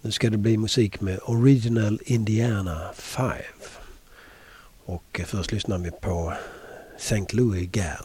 Nu ska det bli musik med Original Indiana 5. Och först lyssnar vi på St. Louis Gal.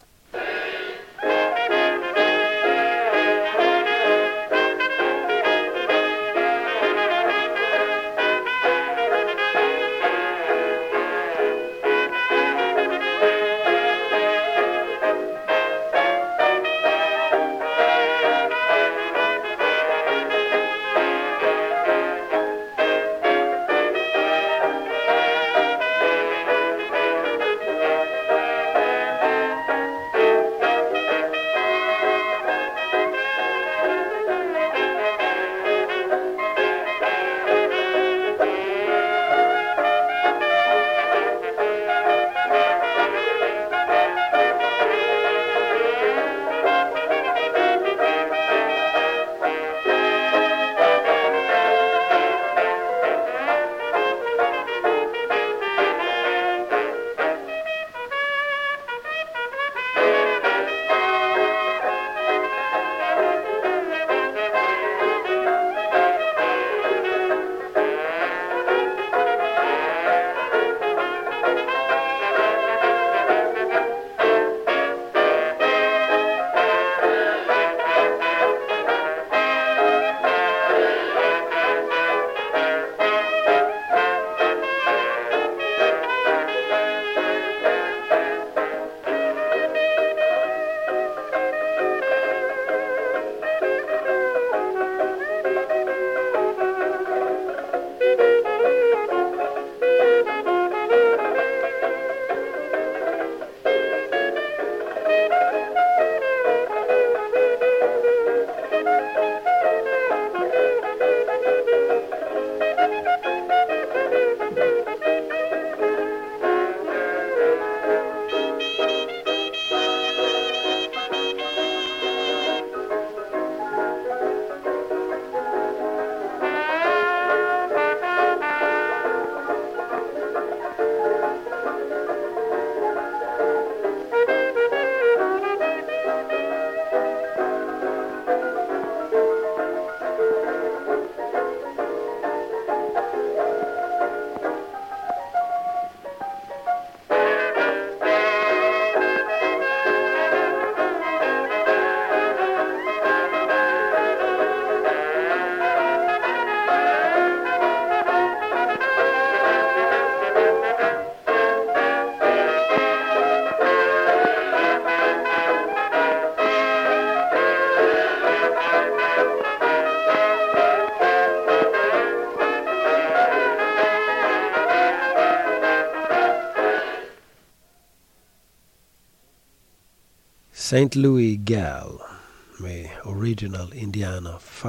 St. Louis Gal med Original Indiana 5.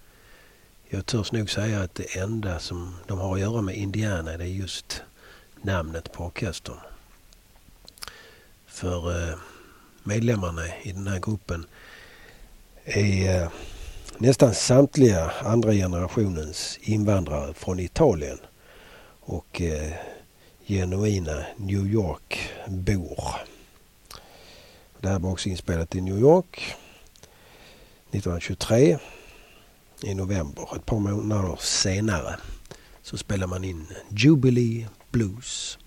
Jag törs nog säga att det enda som de har att göra med Indiana, det är just namnet på orkestern. För medlemmarna i den här gruppen är nästan samtliga andra generationens invandrare från Italien och genuina New York-bor. Det här var också inspelat i New York 1923 i november. Ett par månader senare så spelar man in Jubilee Blues.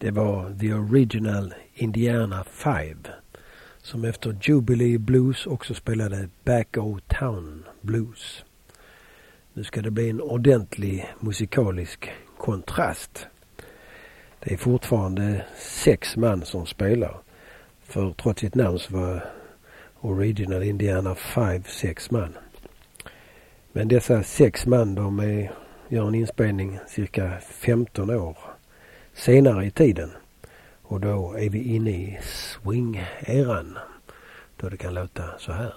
Det var The Original Indiana 5 som efter Jubilee Blues också spelade Back O' Town Blues. Nu ska det bli en ordentlig musikalisk kontrast. Det är fortfarande 6 man som spelar. För trots sitt namn så var Original Indiana 5 6 man. Men dessa 6 man gör en inspelning cirka 15 år senare i tiden. Och då är vi inne i swing-eran. Då det kan låta så här.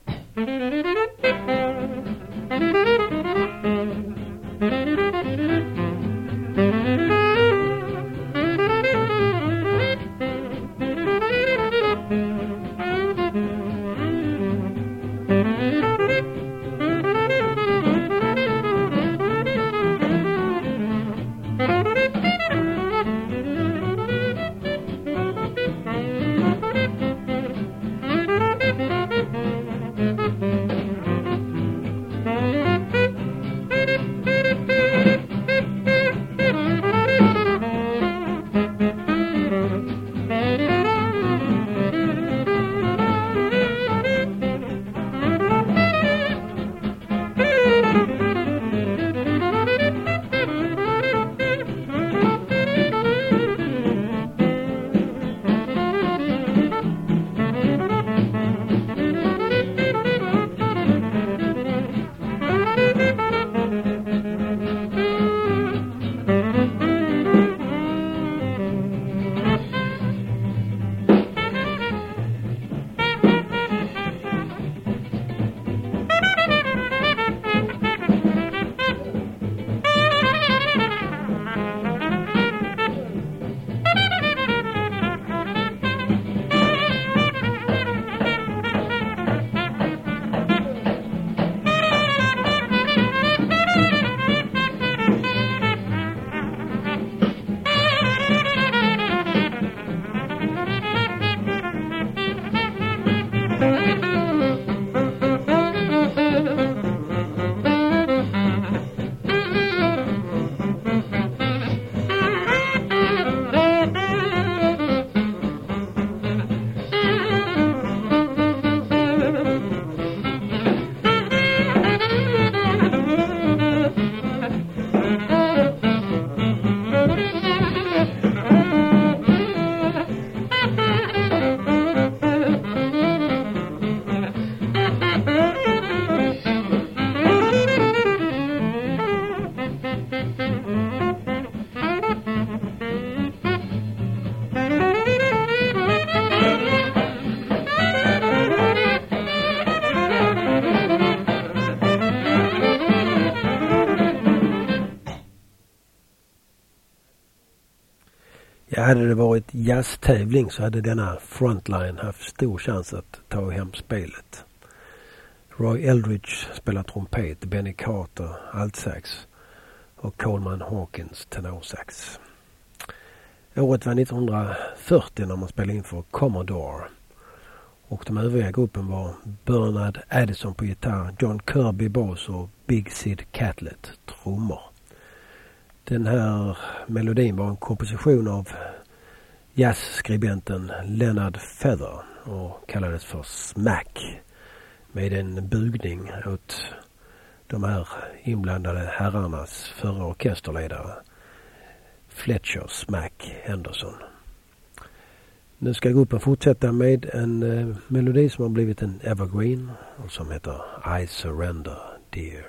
Hade det varit jazztävling så hade denna frontline haft stor chans att ta hem spelet. Roy Eldridge spelar trumpet, Benny Carter altsax och Coleman Hawkins tenorsax. Året var 1940 när man spelade in för Commodore. Och de övriga gruppen var Bernard Addison på gitarr, John Kirby bass och Big Sid Catlett trummor. Den här melodin var en komposition av jazzskribenten Leonard Feather och kallades för Smack, med en bugning åt de här inblandade herrarnas förra orkesterledare Fletcher Smack Henderson. Nu ska gruppen fortsätta med en melodi som har blivit en evergreen och som heter I Surrender Dear.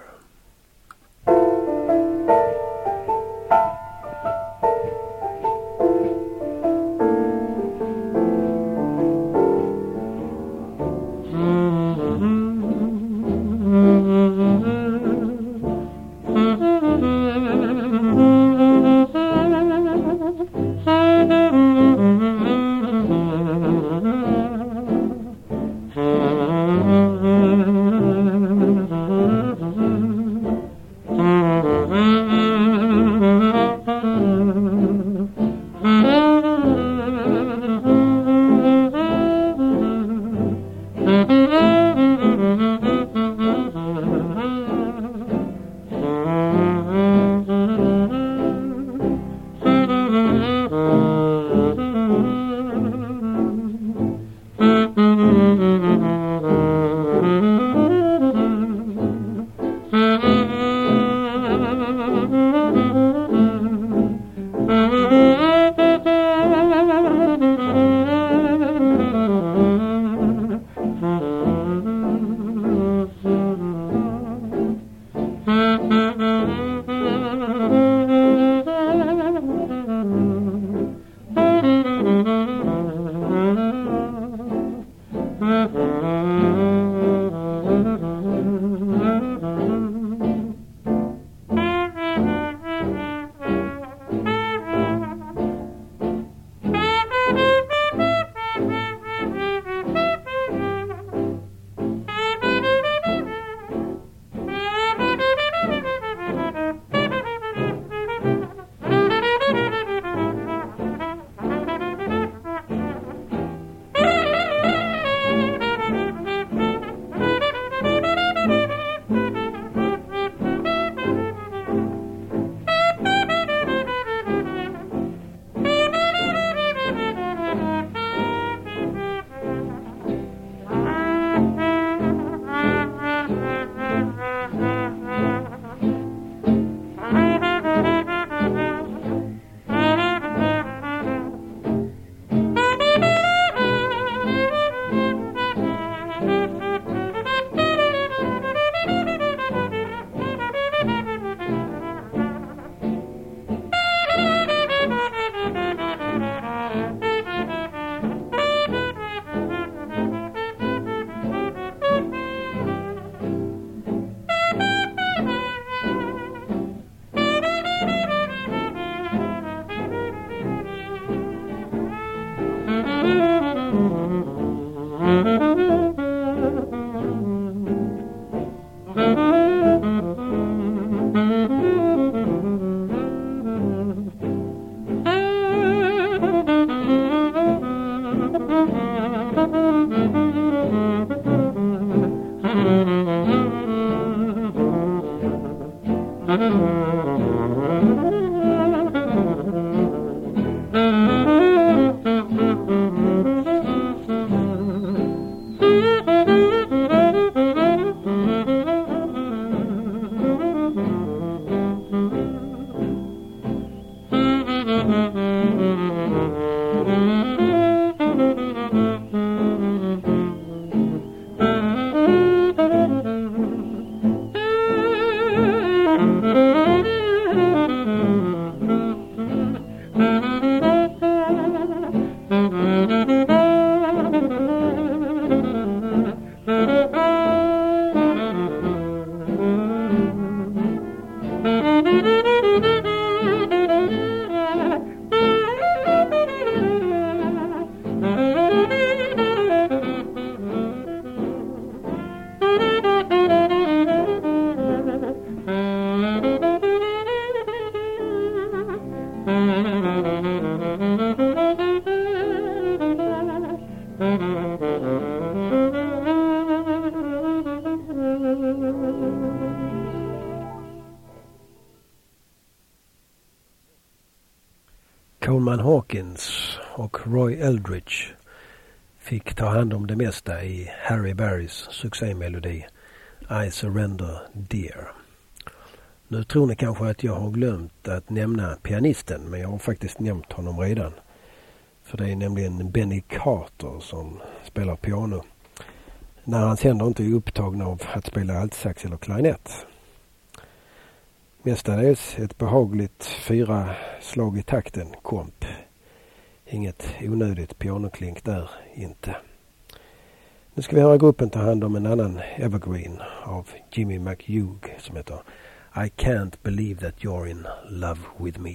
Coleman Hawkins och Roy Eldridge fick ta hand om det mesta i Harry Barrys succémelodi I Surrender Dear. Nu tror ni kanske att jag har glömt att nämna pianisten, men jag har faktiskt nämnt honom redan. För det är nämligen Benny Carter som spelar piano, när hans händer inte är upptagna av att spela altsax eller klarinett. Mestadels ett behagligt 4 slag i takten komp. Inget onödigt pianoklink där inte. Nu ska vi höra gruppen ta hand om en annan evergreen av Jimmy McHugh som heter I Can't Believe That You're In Love With Me.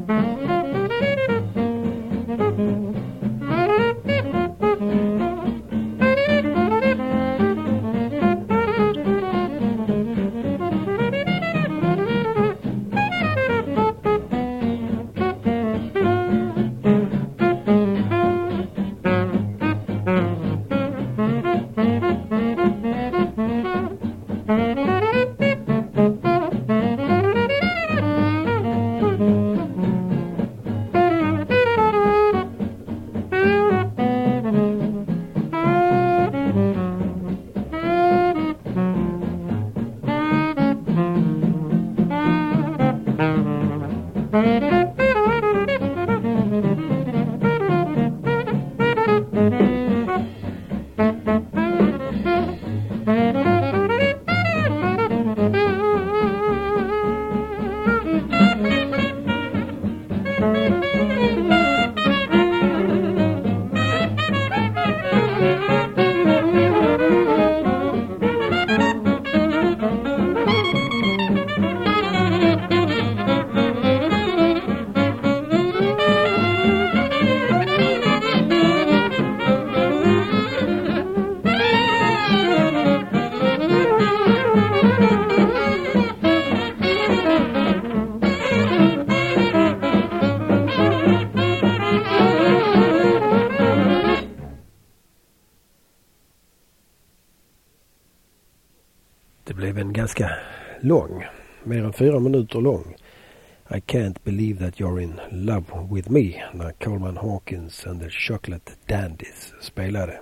Det blev en ganska lång, mer än 4 minuter lång. I Can't Believe That You're In Love With Me när Coleman Hawkins and the Chocolate Dandies spelade.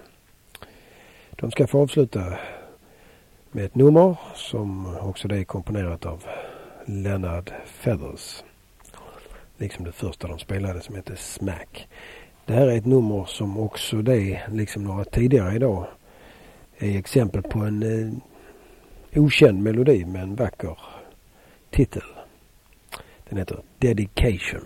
De ska få avsluta med ett nummer som också det är komponerat av Leonard Feathers. Liksom det första de spelade som heter Smack. Det här är ett nummer som också det, liksom några tidigare idag, är exempel på en okänd melodi med en vacker titel. Den heter Dedication.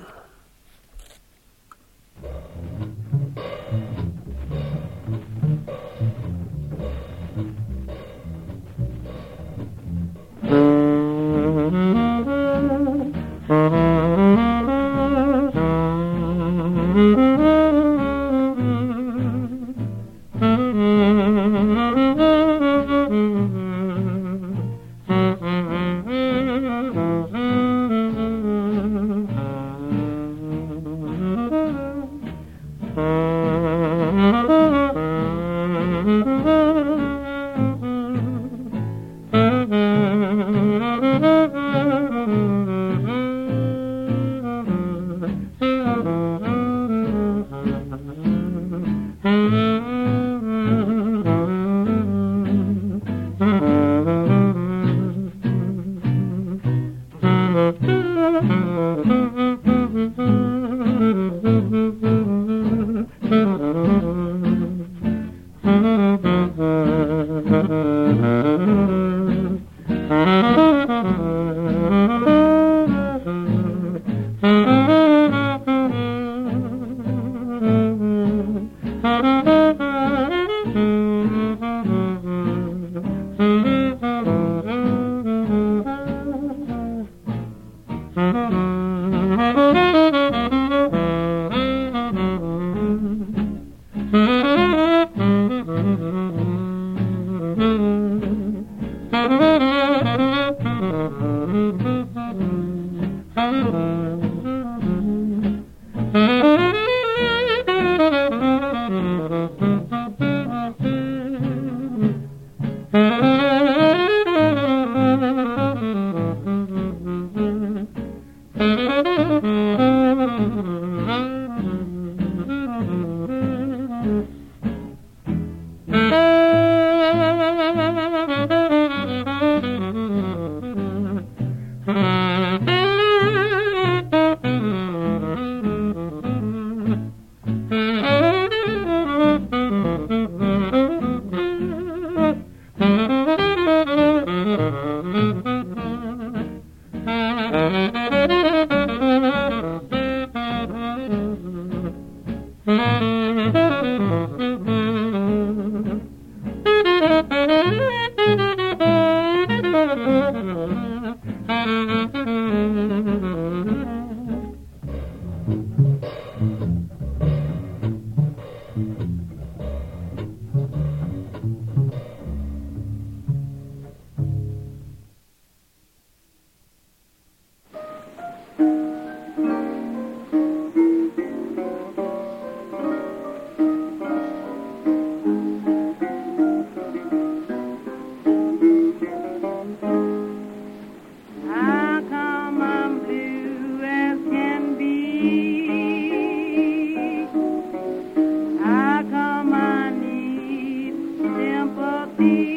How come I need sympathy?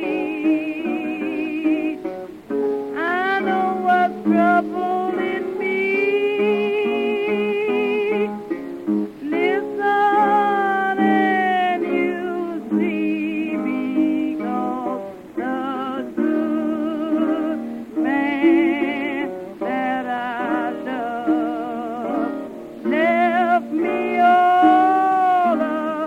I know what's troubling me. Listen and you see, because the good man that I love left me all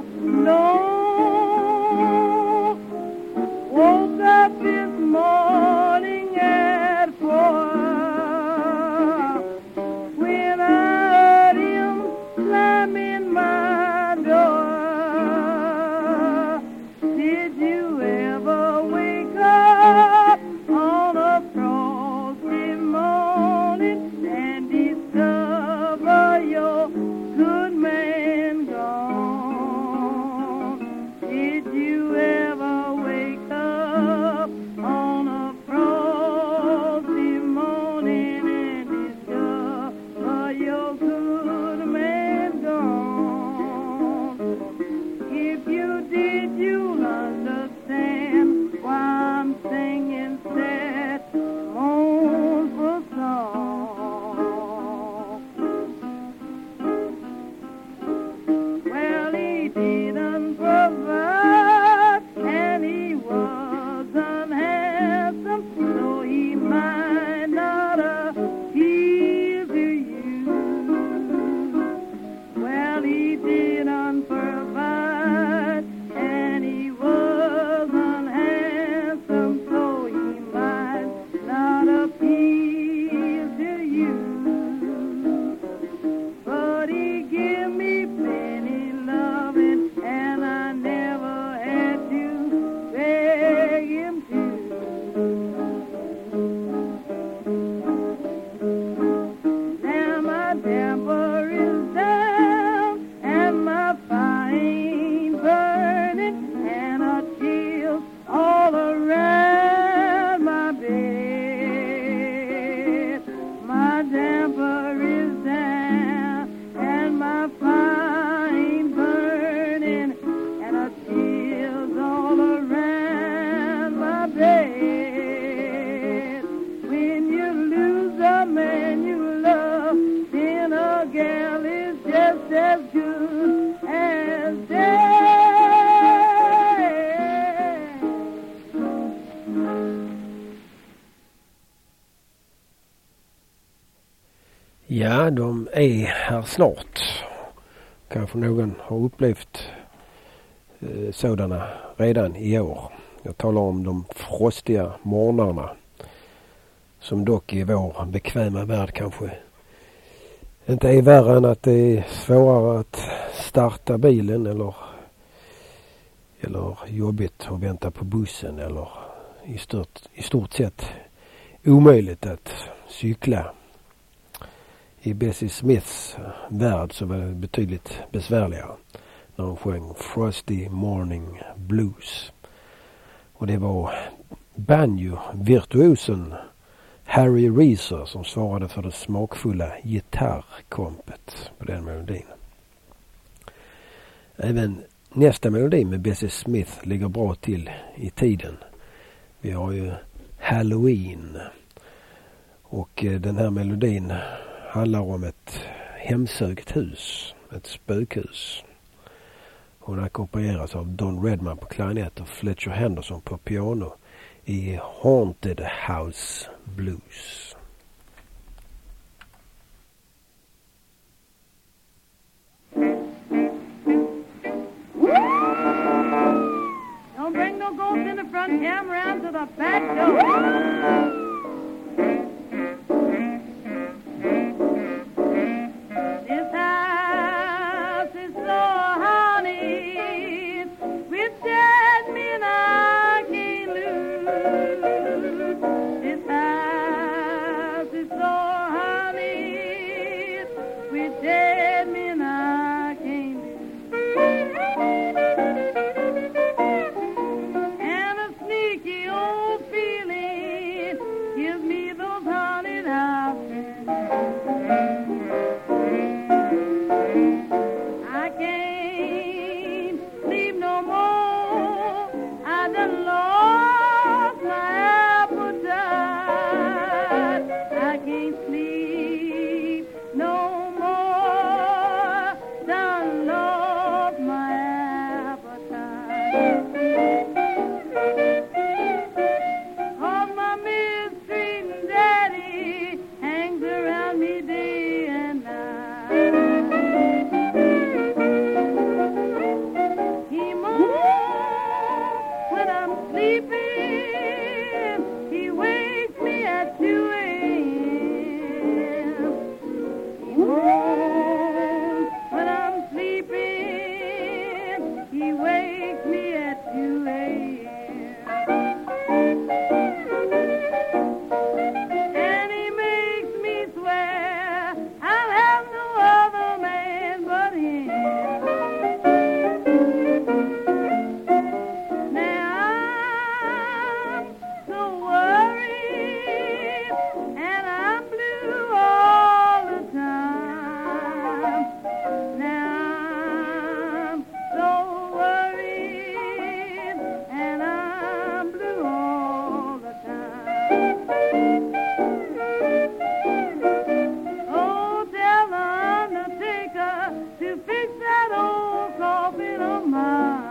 alone. Woke up this morning at 4 when I heard him slamming my door. Did you ever wake up on a frosty morning and discover your good man gone? Did you ever wake up on a frosty morning and discover your good man gone? If you did, you'll understand why I'm singing sad, mournful song. Well, he didn't provide, and he wasn't handsome, so he might not appeal to you. Well, he didn't provide, and he wasn't handsome, so he might not appeal to you. But he gave me plenty loving, and I never had to beg him to. Now my temper is down, and my fire ain't burning, and I chill all around my bed. My temper is down, and my fire ain't burning, and I chills all around my bed. When you lose a man you love, then a gal is just as good as dead. Ja, de är här snart. Kanske någon har upplevt sådana redan i år. Jag talar om de frostiga morgnarna, som dock i vår bekväma värld kanske inte är värre än att det är svårare att starta bilen eller jobbigt att vänta på bussen, eller i stort sett omöjligt att cykla. I Bessie Smiths värld så var det betydligt besvärligare när de sjöng Frosty Morning Blues. Och det var banjo-virtuosen Harry Reeser som svarade för det smakfulla gitarrkompet på den melodin. Även nästa melodi med Bessie Smith ligger bra till i tiden. Vi har ju Halloween, och den här melodin handlar om ett hemsökt hus, ett spökhus. Hon ackompanjeras av Don Redman på klarinett och Fletcher Henderson på piano i Haunted House Blues. Don't bring no ghost in the front, come round to the back door. When I'm sleeping, he wakes me at 2 a.m. And he makes me swear I'll have no other man but him. Now I'm so worried and I'm blue all the time. Now I'm so worried and I'm blue all the time. Oh, tell the undertaker to fix that old coffin of mine.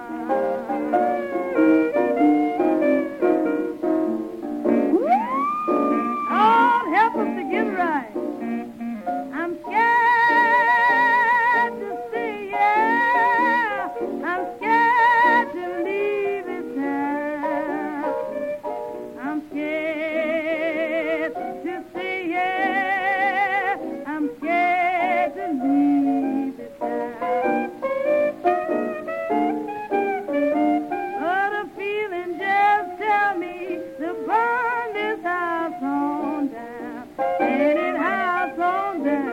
Lord, help us to get right. I'm scared to say yeah. I'm scared to leave this town. I'm scared to say yeah. I'm scared to leave this town. But a feeling just tell me to burn this house on down. Ain't it house on down?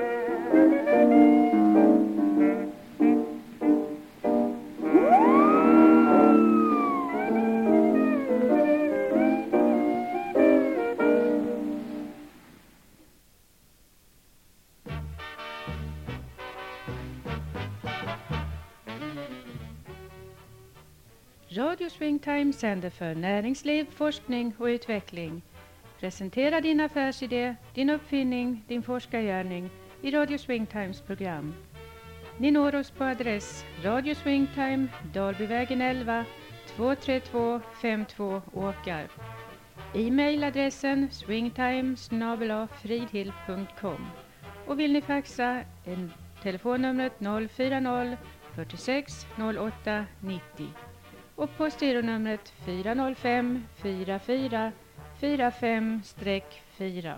Radio Swingtime sänder för näringsliv, forskning och utveckling. Presentera din affärsidé, din uppfinning, din forskargärning i Radio Swingtimes program. Ni når oss på adress Radio Swingtime, Dalbyvägen 11, 23252 Åkarp. E-mailadressen swingtime@fridhill.com. Och vill ni faxa telefonnumret 040 46 08 90. Och postgironumret 405 44 45-4.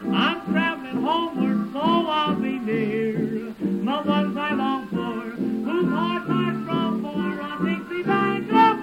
Homeward, so I'll be near the ones I long for, who heart from more on Dixie Bank of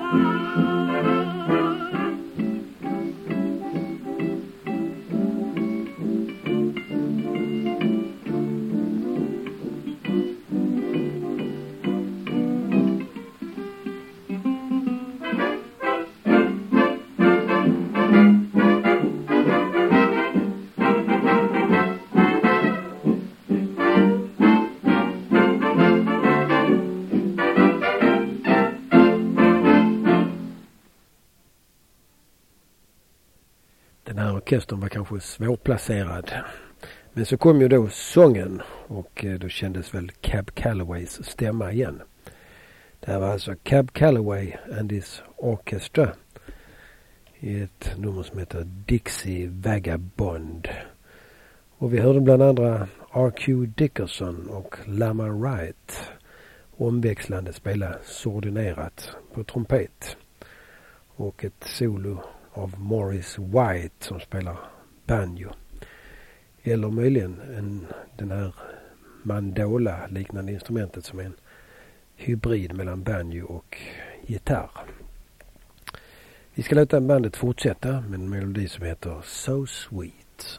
Den här orkestern var kanske svårplacerad. Men så kom ju då sången och då kändes väl Cab Calloways stämma igen. Det här var alltså Cab Calloway and his Orchestra i ett nummer som heter Dixie Vagabond. Och vi hörde bland andra R.Q. Dickerson och Lama Wright omväxlande spela sordinerat på trumpet. Och ett solo av Morris White som spelar banjo. Eller möjligen den här mandola-liknande instrumentet som är en hybrid mellan banjo och gitarr. Vi ska låta bandet fortsätta med en melodi som heter So Sweet.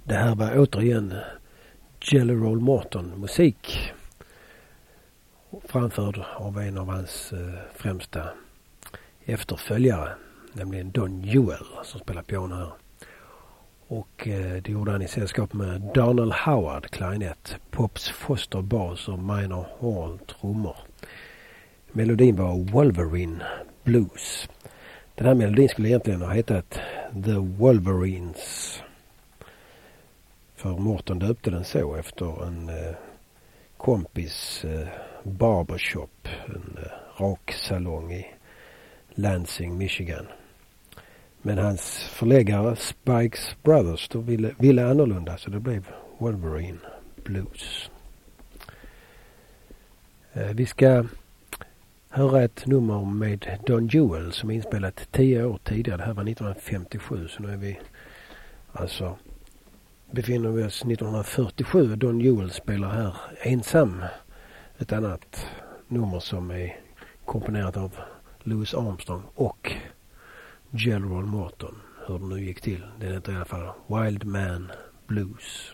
Det här var återigen Jelly Roll Morton musik. Framförd av en av hans främsta efterföljare. Nämligen Don Ewell som spelar piano här. Och det gjorde han i sällskap med Donald Howard, klarinett, Pops Foster bas och Minor Hall, trummor. Melodin var Wolverine Blues. Den här melodin skulle egentligen ha hetat The Wolverines. För Morton döpte den så efter en kompis barbershop, en raksalong i Lansing, Michigan. Men hans förläggare Spikes Brothers då ville annorlunda, så det blev Wolverine Blues. Vi ska höra ett nummer med Don Ewell som är inspelat 10 år tidigare. Det här var 1957, så nu är vi befinner vi oss 1947. Don Ewell spelar här ensam ett annat nummer som är komponerat av Louis Armstrong och Jelly Roll Morton. Hur det nu gick till. Det heter i alla fall Wild Man Blues.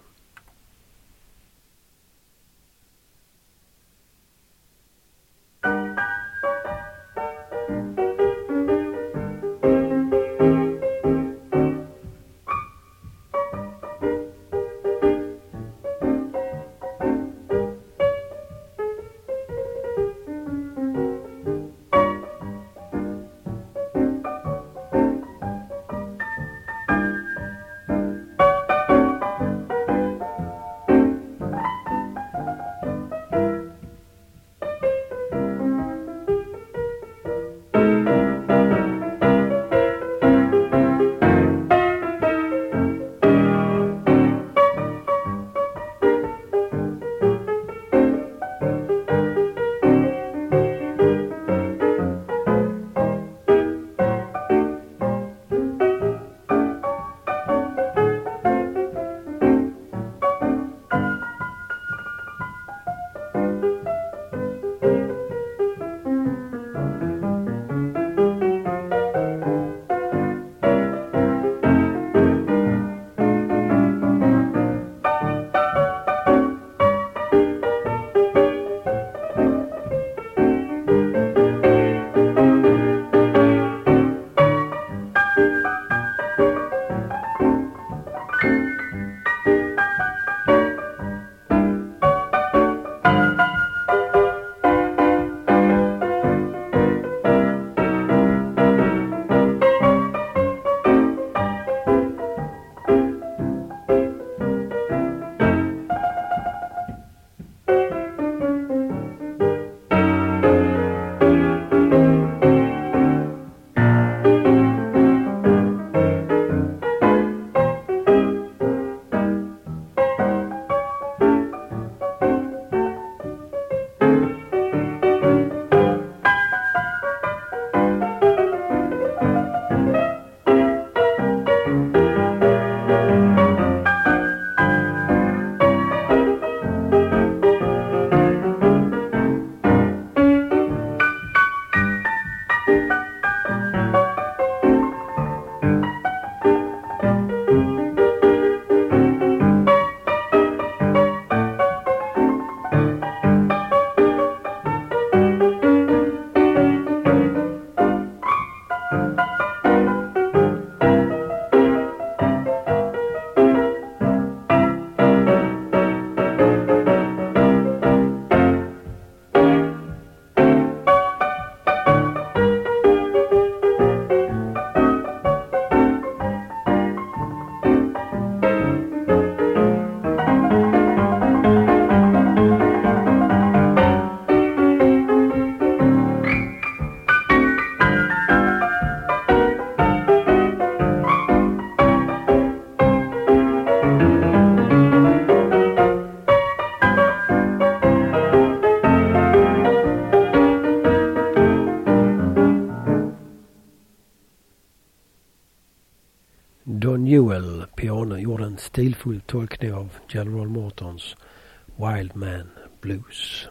Don Ewell, piano, gjorde en stilfull tolkning av Jelly Roll Mortons Wild Man Blues.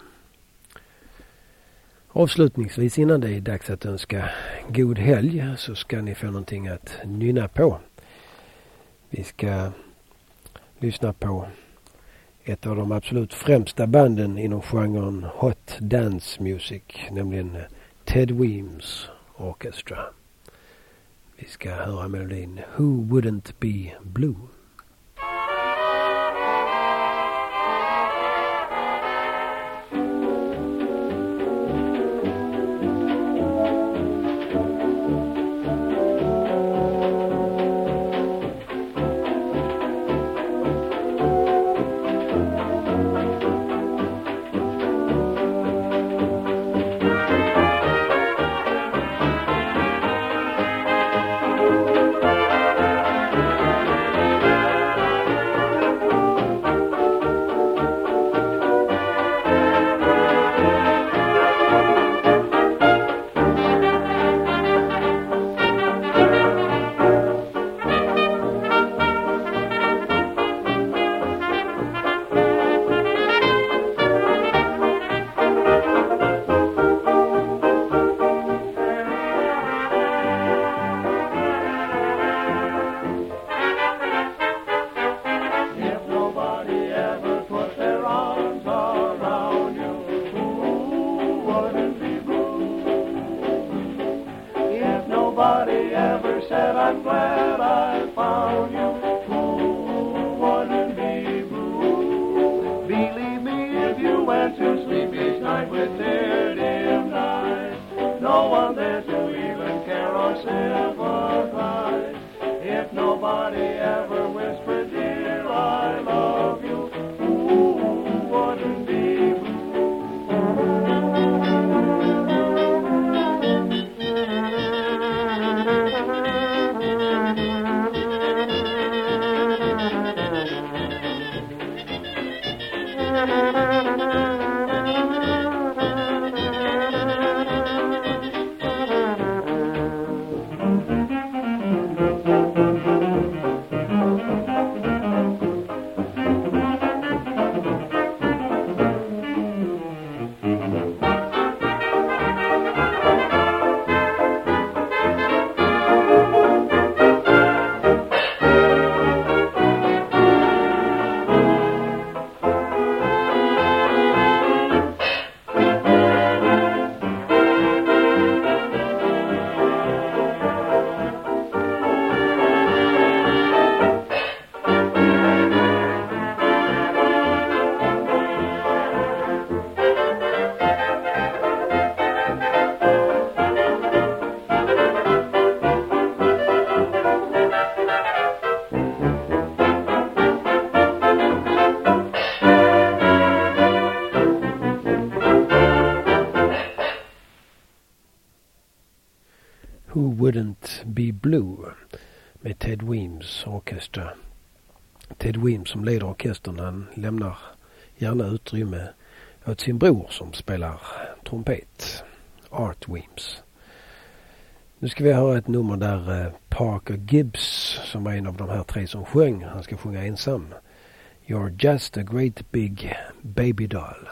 Avslutningsvis, innan det är dags att önska god helg, så ska ni få någonting att nynna på. Vi ska lyssna på ett av de absolut främsta banden inom genren Hot Dance Music, nämligen Ted Weems Orchestra. Vi ska höra melodin Who Wouldn't Be Blue. Who Wouldn't Be Blue med Ted Weems Orchestra. Ted Weems som leder orkestern, han lämnar gärna utrymme åt sin bror som spelar trumpet, Art Weems. Nu ska vi höra ett nummer där Parker Gibbs, som är en av de här tre som sjöng, han ska sjunga ensam. You're just a great big baby doll.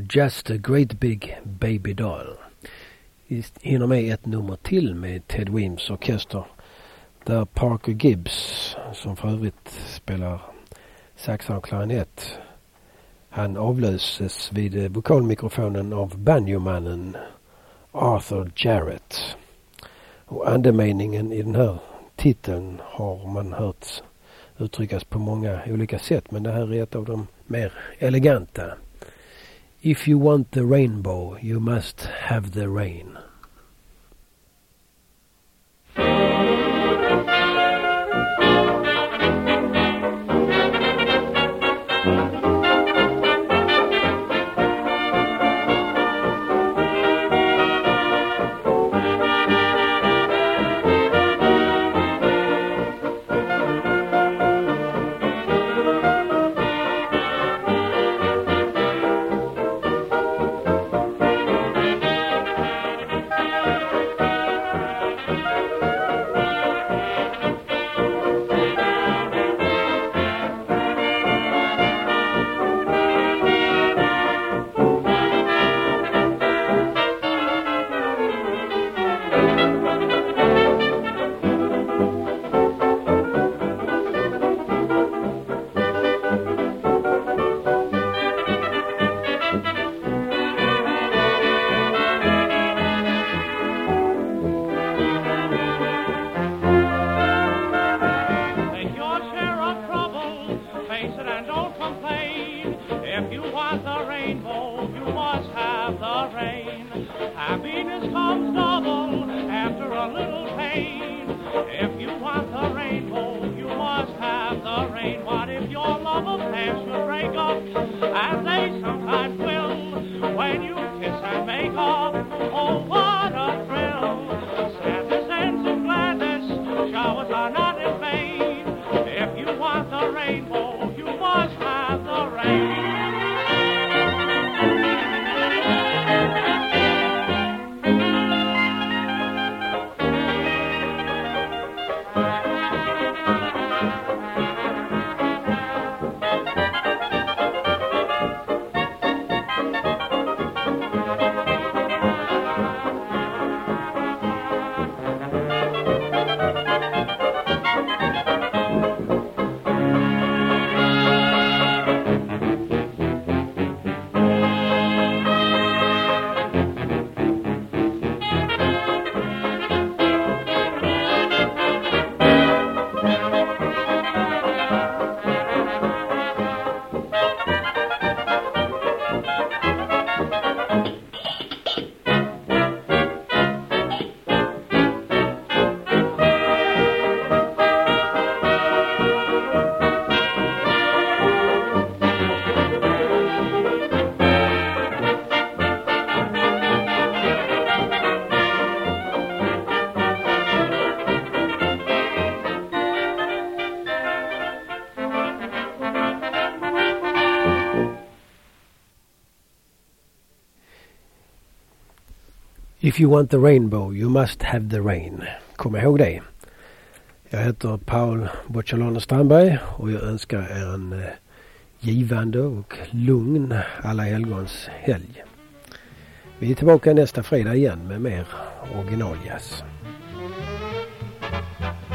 Just a Great Big Baby Doll. Vi hinner med ett nummer till med Ted Weems orkester. Där Parker Gibbs, som för övrigt spelar saxar och klarinett, han avlöses vid vokalmikrofonen av banjomannen Arthur Jarrett. Och andemeningen i den här titeln har man hört uttryckas på många olika sätt, men det här är ett av de mer eleganta. If you want the rainbow, you must have the rain. If you want the rainbow, you must have the rain. Kom ihåg det. Jag heter Paul Bocciolano Strandberg och jag önskar er en givande och lugn alla helgons helg. Vi är tillbaka nästa fredag igen med mer originaljazz.